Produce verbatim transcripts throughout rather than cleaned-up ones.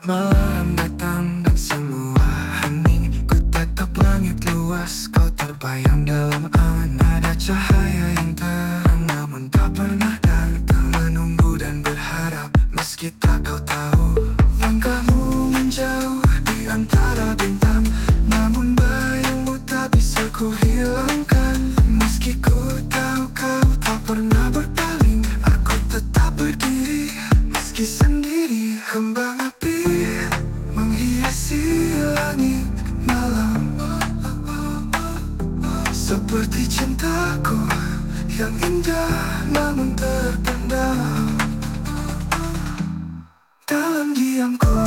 Malam datang dan semua hening. Ku tatap langit luas, kau terbayang dalam angan. Ada cahaya yang terang namun tak pernah datang. Menunggu dan berharap meski tak kau tahu. Langkahmu menjauh di antara bintang, namun bayangmu tak bisa ku hilangkan. Meski ku tahu kau tak pernah berpaling, aku tetap berdiri meski sendiri. Kembang api menghiasi langit malam, seperti cintaku yang indah namun terpendam. Dalam diamku,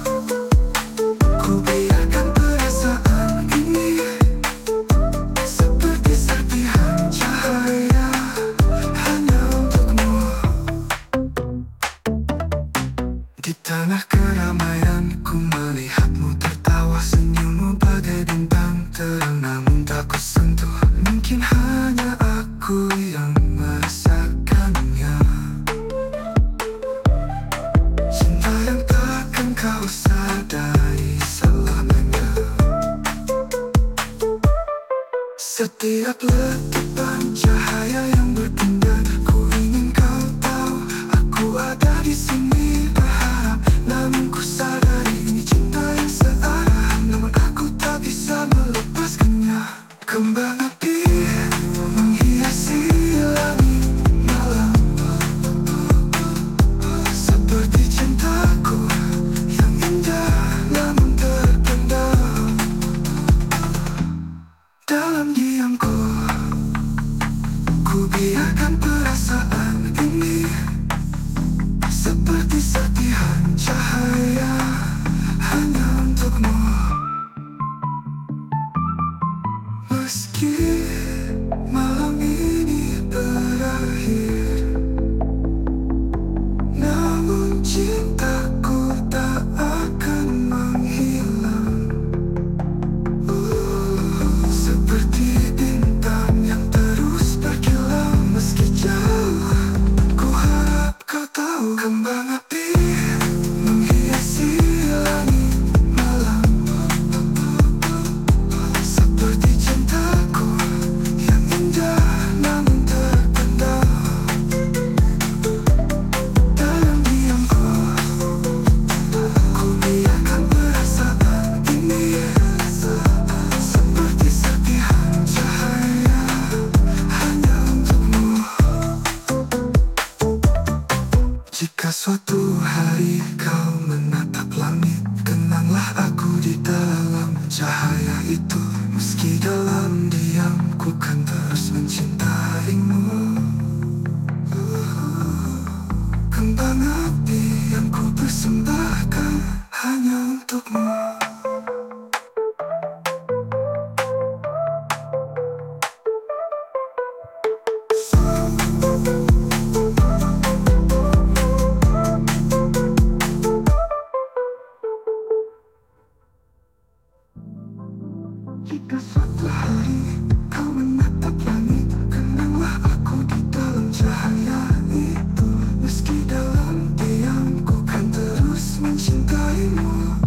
ku biarkan perasaan ini seperti serpihan cahaya hanya untukmu. Di tengah keramaian ku melihatmu tertawa, senyummu bagai bintang terang namun tak ku sentuh. Mungkin hanya aku yang merasakannya. Cinta yang takkan kau sadari selamanya. Setiap letupan cahaya yang berpindah, ku ingin kau tahu aku ada di sini. Berharap namun ku sadari ini cinta yang searah, namun aku tak bisa melepaskannya. Kembang api menghiasi langit malam, seperti cintaku yang indah namun terpendam. Dalam diamku, ku biarkan perasaan ini seperti serpihan cahaya hanya untukmu. Meski malam ini berakhir, namun cintaku tak akan menghilang. Uh, seperti bintang yang terus berkilau meski jauh. Ku harap kau tahu, kembang api menghiasi langit malam, seperti cintaku yang indah namun terpendam. Dalam diamku, ku biarkan perasaan ini seperti serpihan cahaya hanya untukmu. Jika suatu hari kau menatap langit, kenanglah aku di dalam cahaya itu. Meski dalam diam, ku kan terus mencintaimu. Uh, Kembang api yang ku persembahkan hanya untukmu. Jika suatu hari